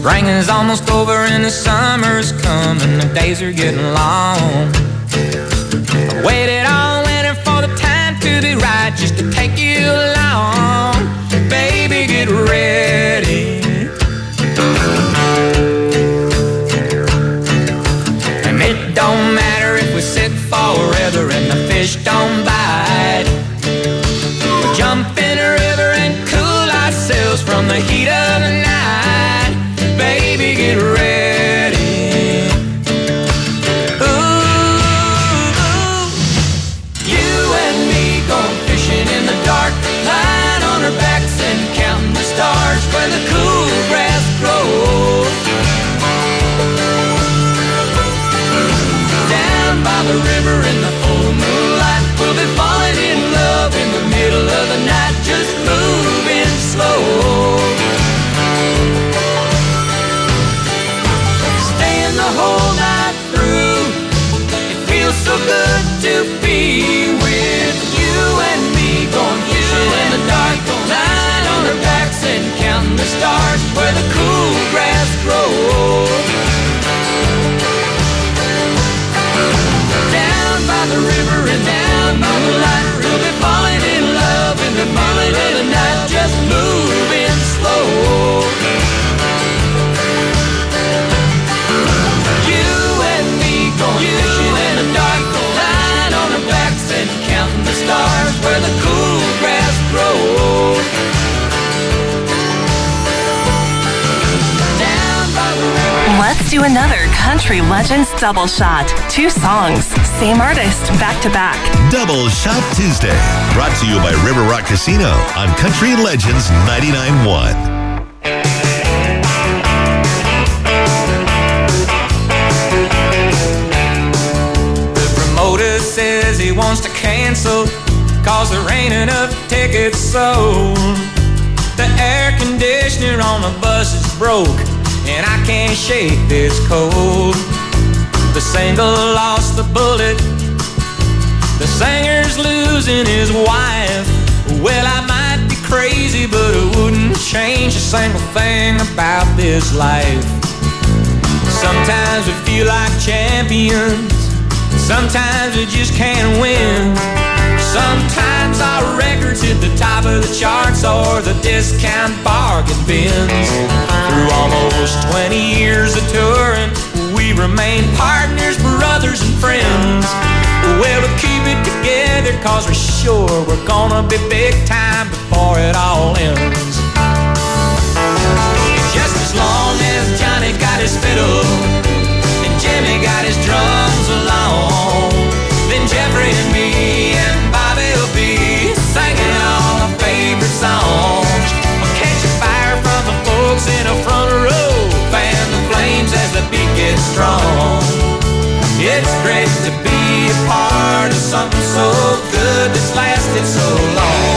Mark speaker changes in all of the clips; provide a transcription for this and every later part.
Speaker 1: Spring is almost over and the summer's coming. The days are getting long. I waited all winter for the time to be right, just to take you along. Baby, get ready. And it don't matter if we sit forever and the fish don't bite. We'll jump in a river and cool ourselves from the heat of the night. Baby, get ready. Ooh, you and me going fishing in the dark, lying on our backs and counting the stars where the cool grass grows. Down by the river in the full moonlight, we'll be falling in love in the middle of the night, just moving slow. Staying the whole night through, it feels so good to be with you and me, going fishing in the dark, lying on our backs and counting the stars where the cool grass grows. Down by the river and down by the light, we'll be falling in love in the middle of the night, just moving slow. You and me going fishing in the dark, lying on our backs and counting the stars where the cool grass grows. Down by the river.
Speaker 2: Let's do another Country Legends double shot. 2 songs, same artist, back to back.
Speaker 3: Double Shot Tuesday, brought to you by River Rock Casino on Country Legends 99.1.
Speaker 1: The promoter says he wants to cancel, cause there ain't enough tickets sold. The air conditioner on the bus is broke, and I can't shake this cold. The single lost the bullet, the singer's losing his wife. Well, I might be crazy, but it wouldn't change a single thing about this life. Sometimes we feel like champions, sometimes we just can't win. Sometimes our records hit the top of the charts or the discount bargain bins. Through almost 20 years of touring, we remain partners, brothers, and friends. Well, we'll keep it together cause we're sure we're gonna be big time before it all ends. Just as long as Johnny got his fiddle and Jimmy got his drums along, then Jeffrey and me and Bobby will be singing all our favorite songs. We'll catch a fire from the folks in the front row, fan the flames as the beat gets strong. It's great to be a part of something so good that's lasted so long.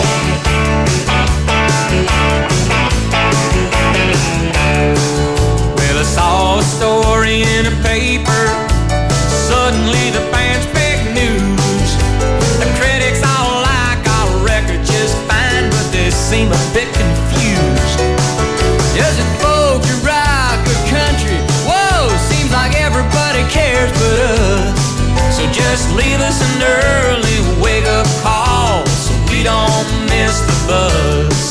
Speaker 1: Well, I saw a story in a paper, suddenly the band's big news. The critics all like our record just fine, but they seem a bit confused. Is it folk or rock or country? Whoa, seems like everybody cares but us. So just leave us an early wake-up call so we don't miss the buzz.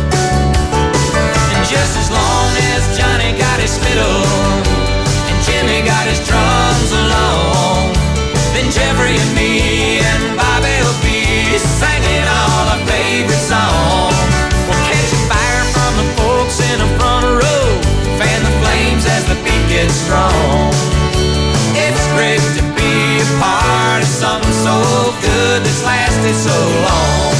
Speaker 1: And just as long as Johnny got his fiddle and Jimmy got his drums along, then Jeffrey and me and Bobby will be singing all our favorite songs. We'll catch a fire from the folks in the front row, fan the flames as the beat gets strong. It's great to be a part of something so good that's lasted so long.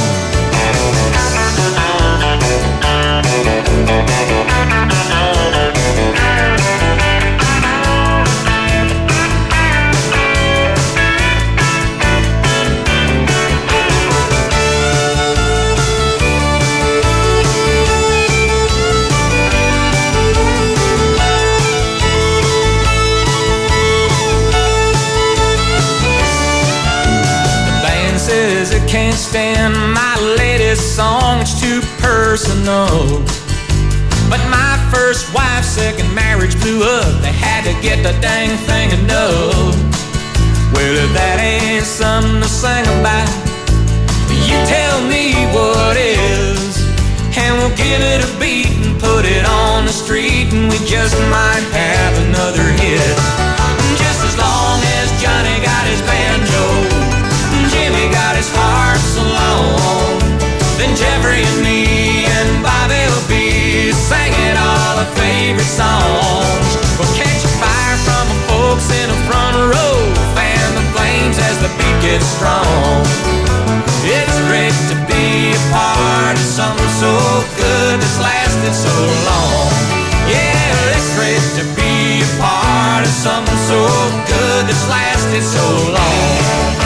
Speaker 1: Can't stand my latest song, it's too personal. But my first wife's second marriage blew up. They had to get the dang thing annulled. Well, if that ain't something to sing about, you tell me what is. And we'll give it a beat and put it on the street, and we just might have another hit. Just as long as Johnny got his banjo, Jimmy got his harp alone, then Jeffrey and me and Bobby will be singing all our favorite songs. We'll catch a fire from the folks in the front row, fan the flames as the beat gets strong. It's great to be a part of something so good that's lasted so long. Yeah, it's great to be a part of something so good that's lasted so long.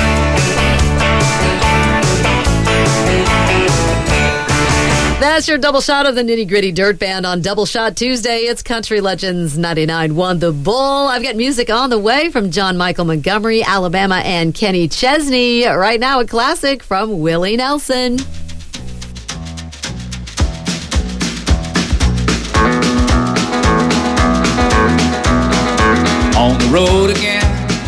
Speaker 4: That's your double shot of the Nitty Gritty Dirt Band on Double Shot Tuesday. It's Country Legends 99.1 The Bull. I've got music on the way from John Michael Montgomery, Alabama, and Kenny Chesney. Right now, a classic from Willie Nelson.
Speaker 5: On the road again.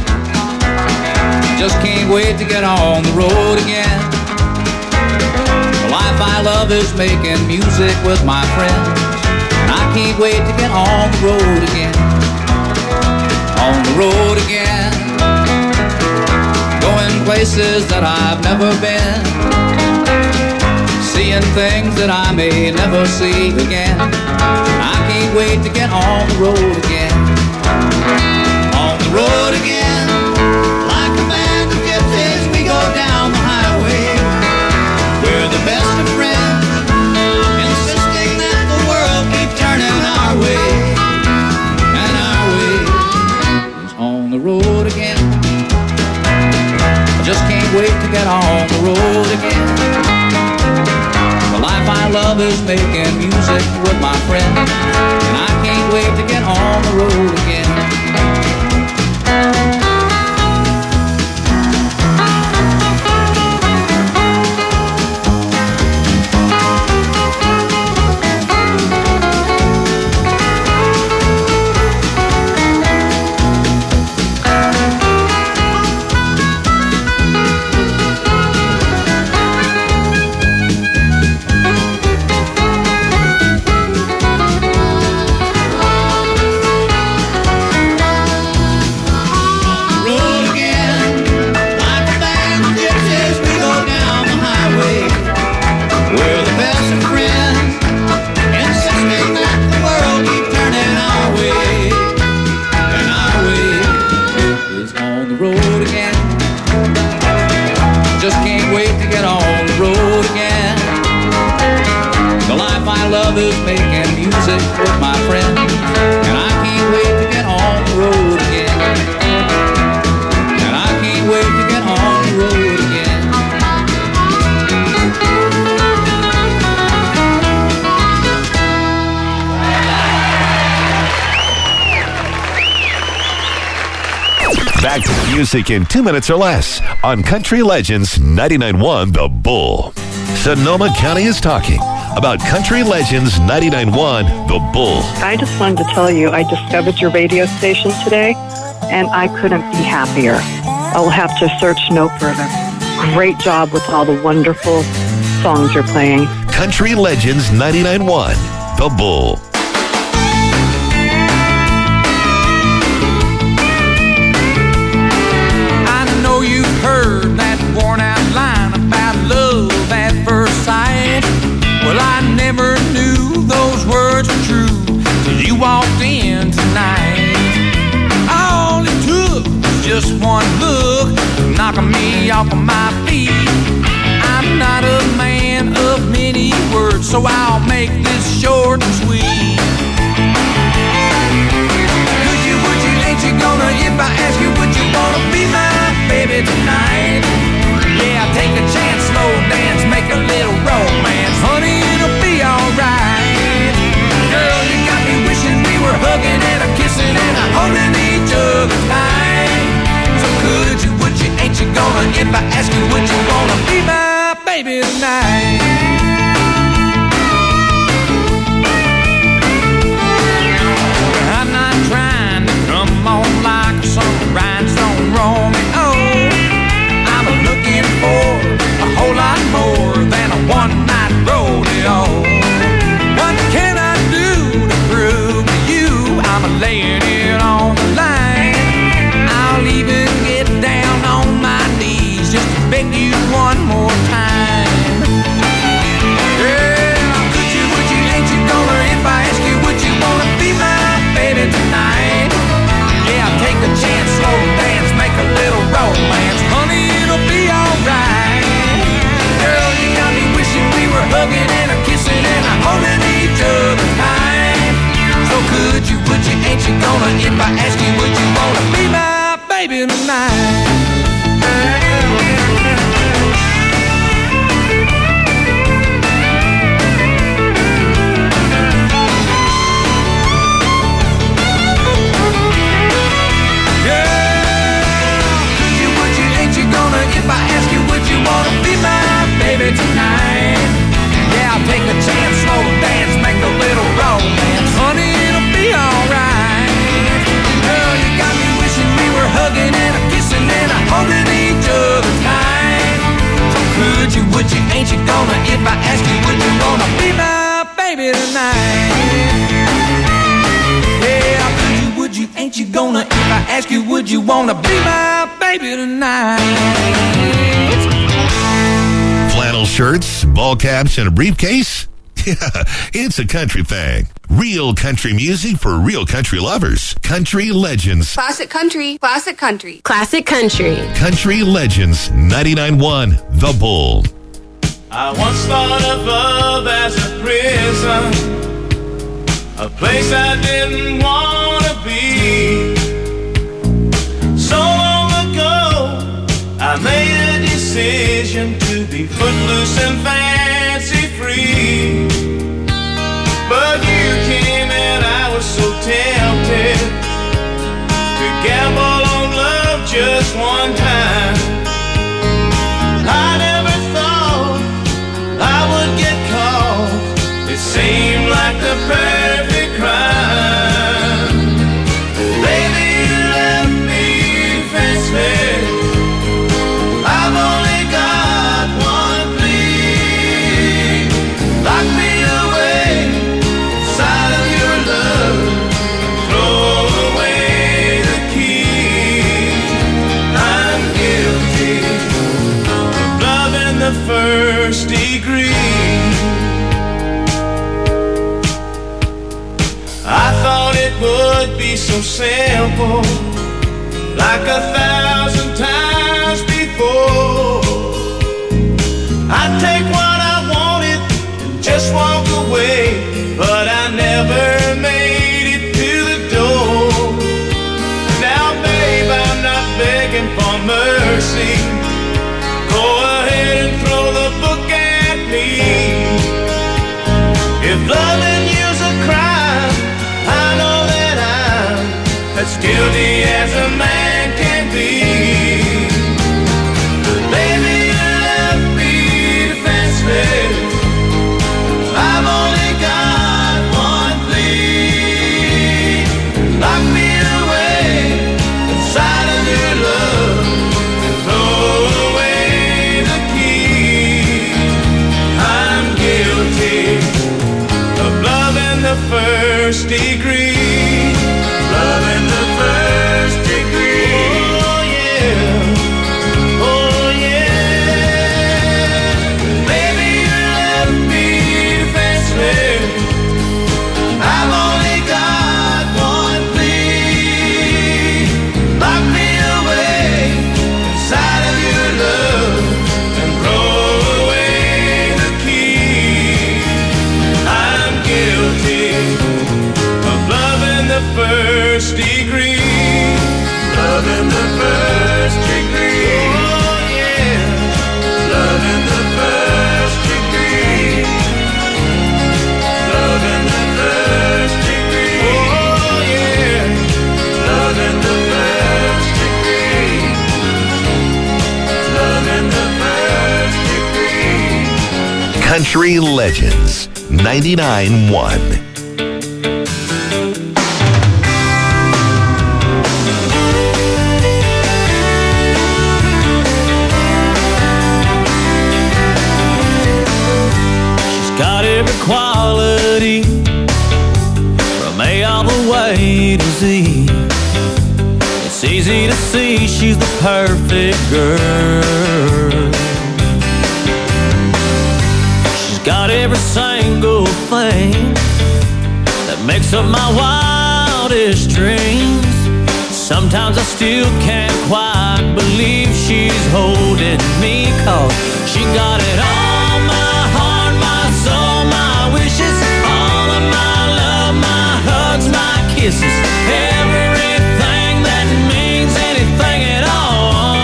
Speaker 5: Just can't wait to get on the road again. The life I love is making music with my friends, and I can't wait to get on the road again. On the road again. Going places that I've never been, seeing things that I may never see again. I can't wait to get on the road again. On the road again. Like a band of gypsies, we go down the highway. We're the best of friends, insisting that the world keep turning our way. And our way is on the road again. I just can't wait to get on the road again. The life I love is making music with my friends, and I can't wait to get on the road again. Is making music with my friends, and I can't wait to get on the road again. And I can't wait to get on the road again.
Speaker 3: Back to the music in 2 minutes or less on Country Legends 99.1 The Bull. Sonoma County is talking about Country Legends 99.1 The Bull.
Speaker 6: I just wanted to tell you I discovered your radio station today, and I couldn't be happier. I'll have to search no further. Great job with all the wonderful songs you're playing.
Speaker 3: Country Legends 99.1 The Bull.
Speaker 1: I know you've heard that worn out line about love at first sight. Well, I never knew those words were true till you walked in tonight. All it took was just one look, knocking me off of my feet. I'm not a man of many words, so I'll make this short and sweet. Could you, would you, ain't you gonna, if I ask you, would you wanna be my baby tonight? Yeah, take a chance, slow dance, make a little romance. Honey, it'll be alright. Girl, you got me wishing we were hugging and a kissing and a holding each other tight. So could you, would you, ain't you gonna, if I ask you, would you wanna be my baby tonight? I ask you, would you wanna be my baby tonight?
Speaker 3: Flannel shirts, ball caps, and a briefcase? Yeah, it's a country thing. Real country music for real country lovers. Country Legends.
Speaker 7: Classic country. Classic country.
Speaker 2: Classic country.
Speaker 3: Country Legends 99.1 The Bull.
Speaker 8: I once thought of love as a prison, a place I didn't want to be. So long ago, I made a decision to be footloose and fancy free. But you came and I was so tempted to gamble on love just one time. I never thought I would get caught. It seemed like the perfect crime. Baby, you left me defenseless. I've only got one plea. Lock me away inside of your love. Throw away the key. I'm guilty of love in the first degree. I thought it would be so simple, like 1,000 times before. I'd take what I wanted and just walk away, but I never made it to the door. Now, babe, I'm not begging for mercy. Go ahead and throw the book at me. If loving you's a crime, I know that I'm as guilty as a man can be. Baby, you left me defenseless. I've only got one plea. Lock me away inside of your love and throw away the key. I'm guilty of love in the first degree. Love in the first degree. Oh yeah. Oh yeah. Baby, you left me defenseless. I've only got one plea. Lock me away inside of your love and throw away the key. I'm guilty of love in the first degree. Love in the first degree. Oh yeah. Love in the first degree. Love in the first degree. Oh yeah. Love in the first degree. Love in the first degree.
Speaker 3: Country Legends 99.1.
Speaker 8: Got every quality from A all the way to Z. It's easy to see she's the perfect girl. She's got every single thing that makes up my wildest dreams. Sometimes I still can't quite believe she's holding me, 'cause she got it all. Kisses, everything that means anything at all.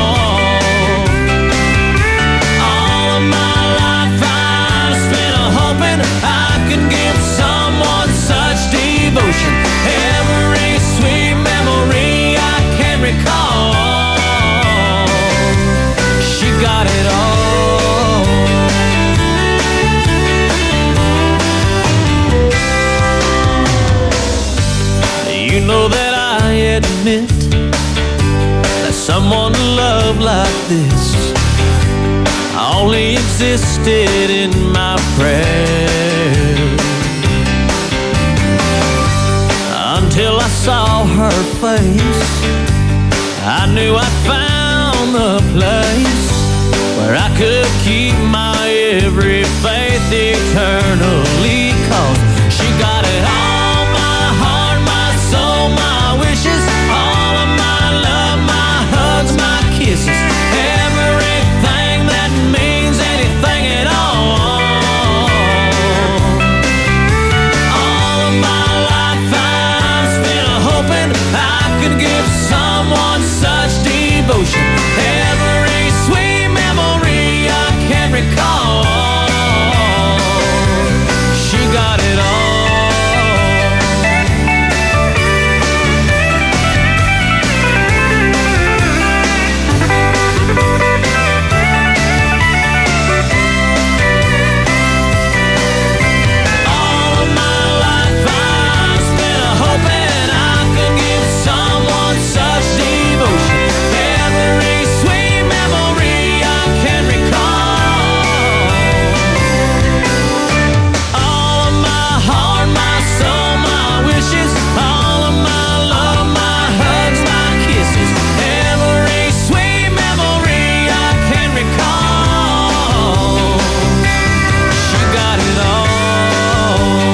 Speaker 8: All of my life I spent hoping I could give someone such devotion. Every sweet memory I can recall. She got it all. You know that I admit that someone to love like this only existed in my prayers, until I
Speaker 9: saw her face, I knew I'd found the place where I could keep my every faith eternally. 'Cause she got it all, my heart, my soul, my wishes, all of my love, my hugs, my kisses, everything that means anything at all. All of my life I've spent hoping I could give someone such devotion. Every sweet memory I can recall. She got it all. All of my life I've spent hoping I could give someone such devotion. Every sweet memory I can recall. All of my heart, my soul, my wishes, all of my love, my hugs, my kisses, every sweet memory I can recall. She got it all.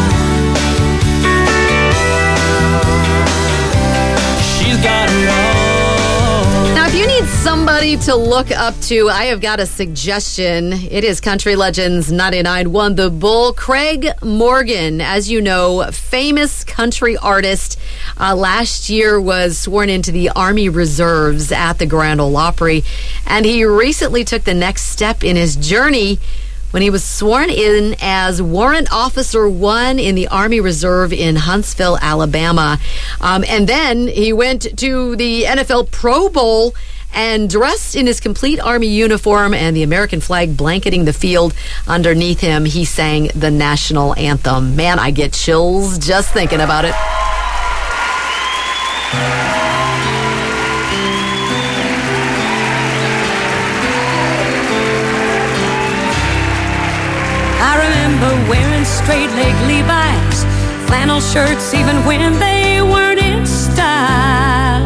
Speaker 9: She's got it all.
Speaker 4: Now, if you need somebody to look up to, I have got a suggestion. It is Country Legends 99.1 The Bull. Craig Morgan, as you know, famous country artist, last year was sworn into the Army Reserves at the Grand Ole Opry, and he recently took the next step in his journey when he was sworn in as Warrant Officer 1 in the Army Reserve in Huntsville, Alabama. And then he went to the NFL Pro Bowl and dressed in his complete Army uniform and the American flag blanketing the field underneath him, he sang the national anthem. Man, I get chills just thinking about it.
Speaker 10: I remember wearing straight leg Levi's, flannel shirts even when they weren't in style.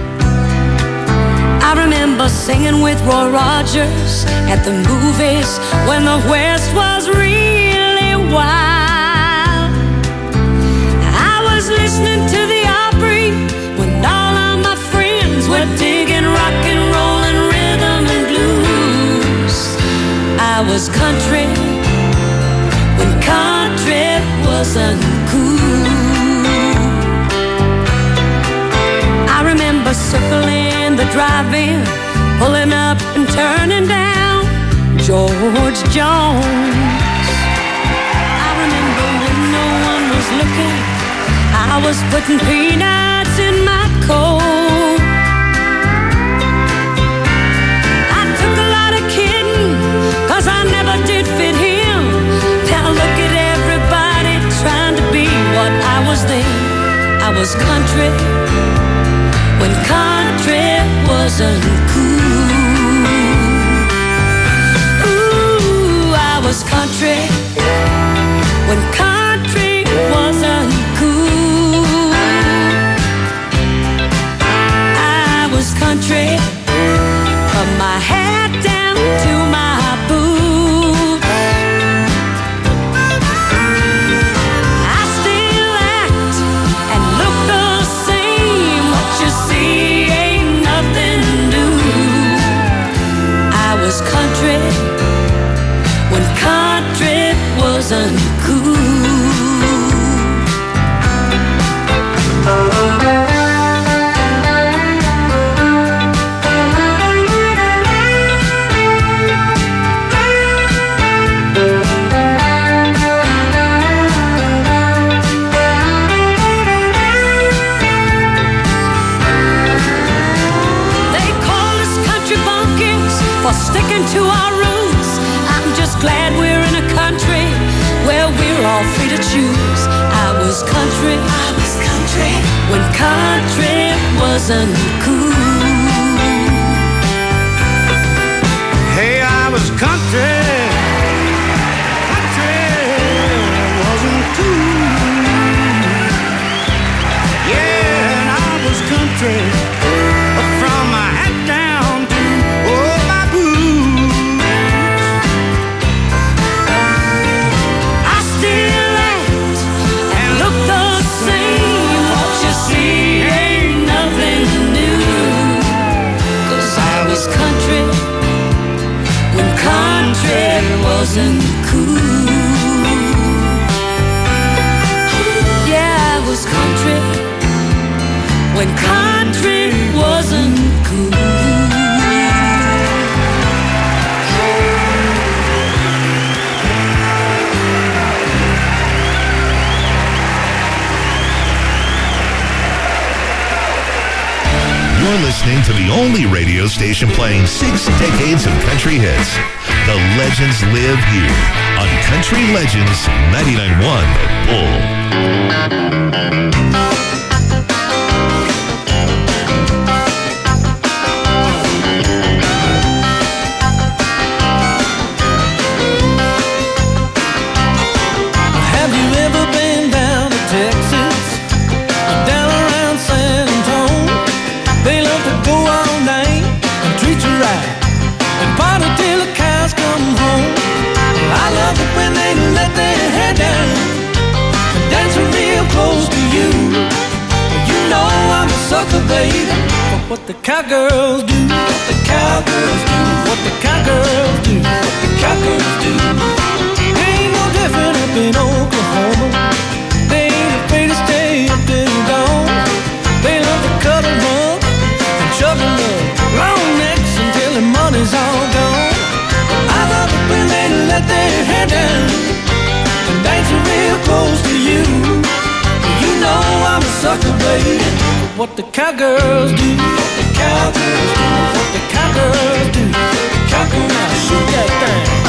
Speaker 10: I remember singing with Roy Rogers at the movies when the West was really wild. I was listening to the Opry when all of my friends were digging rock and roll and rhythm and blues. I was country when country wasn't cool. I remember circling the drive-in, pulling up and turning down George Jones. I remember when no one was looking, I was putting peanuts in my coat. I took a lot of kidding, 'cause I never did fit him. Now look at everybody trying to be what I was then. I was country when country wasn't cool. Ooh, I was country when country wasn't cool. I was country from my head down to my boots. I still act and look the same. What you see ain't nothing new. I was country when country wasn't cool. They call us country bumpkins for sticking to our roots. I'm just glad we're in a country where we're all free to choose. I was country when country wasn't cool.
Speaker 8: Hey, I was country wasn't cool. Yeah.
Speaker 10: wasn't cool. Yeah, it was country when country wasn't cool.
Speaker 3: You're listening to the only radio station playing 6 decades of country hits. The legends live here on Country Legends 99.1 The Bull.
Speaker 9: Have you ever been down to Texas? Down around San Antonio? They love to go all night and treat you right and party till the cows come home. I love it when they let their hair down and dancing real close to you. You know I'm a sucker, baby, for what the cowgirls do. What the cowgirls do. What the cowgirls do. What the cowgirls do. Ain't no different up in Oklahoma. They ain't afraid to stay up till dawn. They love to cuddle up and shovel up long necks until the money's all gone. I love it when they let their hair down and dancing real close to you. You know I'm a sucker, baby, for what the cowgirls do. What the cowgirls do. What the cowgirls do. Cowgirl, now shoot that thing.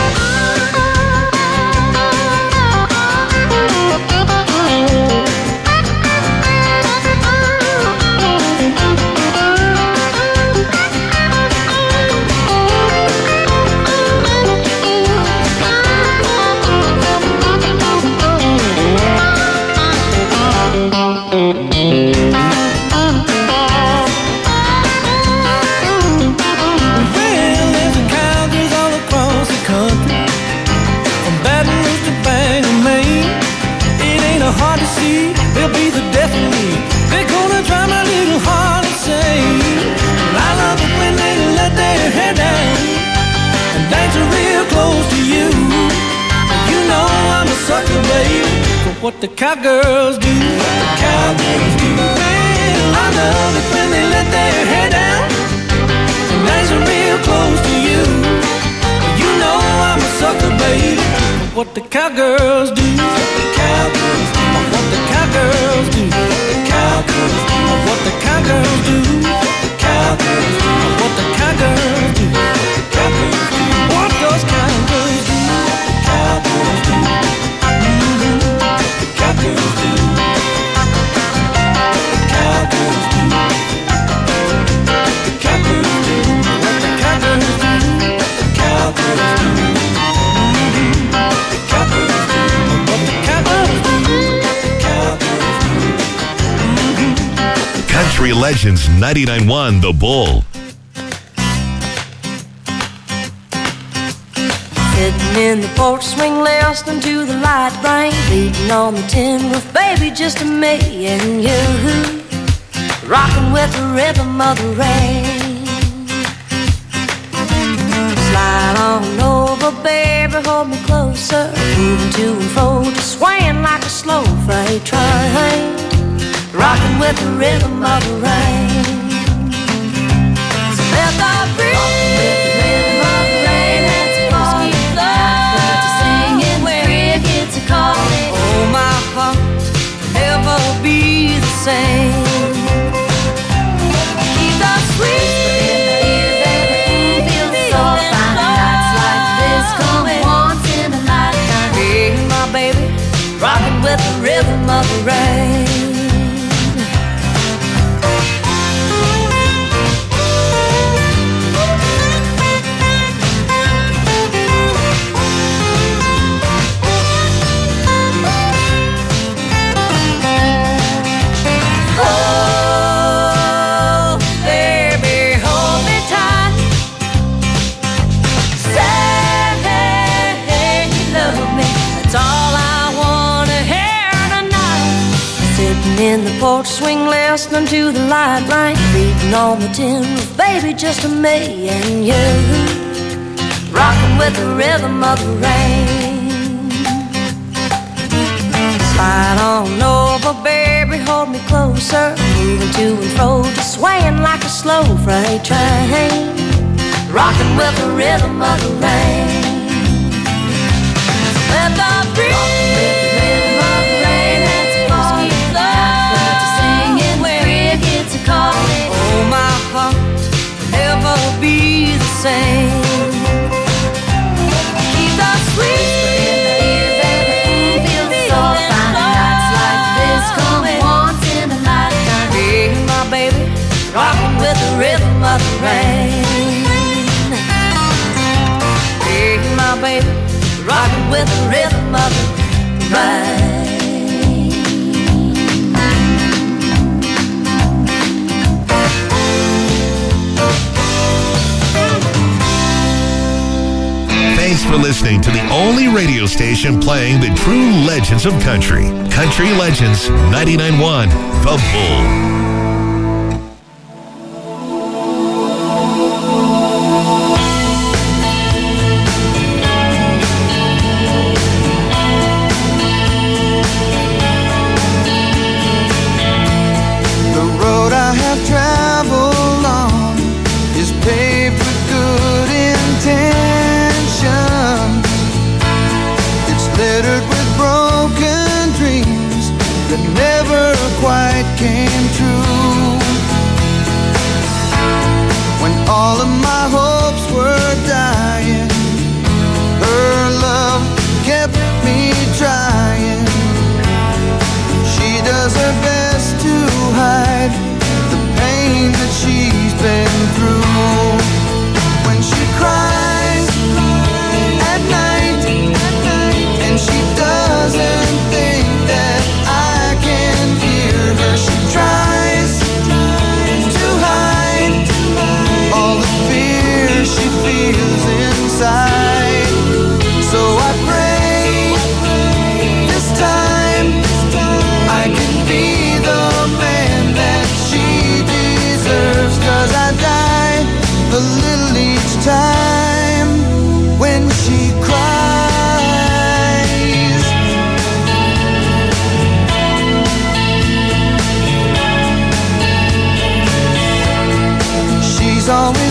Speaker 9: They'll be the death of me. They're gonna try my little heart insane. I love it when they let their hair down and dance real close to you. You know I'm a sucker, baby, for what the cowgirls do. What the cowgirls do. Well, I love it when they let their hair down and dance real close to you. You know I'm a sucker, baby, for what the cowgirls do. What the cowgirls do. What the cowgirls do. What the cowgirls do. What the cowgirls do. What the cowgirls do. What the cowgirls do. Cowgirls do. What those cowgirls do. The cowgirls do. The cowgirls do. The cowgirls do. The cowgirls do. What the cowgirls do. The cowgirls do. The cowgirls do. What the cowgirls do.
Speaker 3: Country Legends 99.1 The Bull.
Speaker 10: Sitting in the porch swing, listening to the light rain beating on the tin roof, baby, just me and you, rocking with the rhythm of the rain. Slide on over, baby, hold me closer, moving to and fro, just swaying like a slow freight train, rocking with the rhythm of the rain. So let the rhythm of the rain that's falling slow, singing where it gets a calling. Oh, my heart will never be the same. Keep the sweet spirit in the ear, baby, feel so fine. Nights like this come once in a lifetime. Hey, my baby, rocking with the rhythm of the rain. In the porch swing, listening to the light rain beating on the tin roof, baby, just me and you, rocking with the rhythm of the rain. Slide on over, baby, hold me closer, moving to and fro, just swaying like a slow freight train, rocking with the rhythm of the rain. Let the rhythm of the rain that's falling, birds are singing, crickets are calling. Oh, my heart will never be the same. Keep the sweet in the ears and the food feels so fine. Nights like this come once in a lifetime. Hey, my baby, rocking with the rhythm of the rain. Hey, my baby, rocking with the rhythm of the rain.
Speaker 3: Thanks for listening to the only radio station playing the true legends of country. Country Legends 99.1 The Bull.
Speaker 11: Came true when all of my hopes were dying. Her love kept me trying. She does her best to hide the pain that she's been through. When she cries at night and she doesn't think that I can hear her, she tries to hide all the fear she feels inside. So I pray this time I can be the man that she deserves, 'cause I die a little each time when she cries. She's always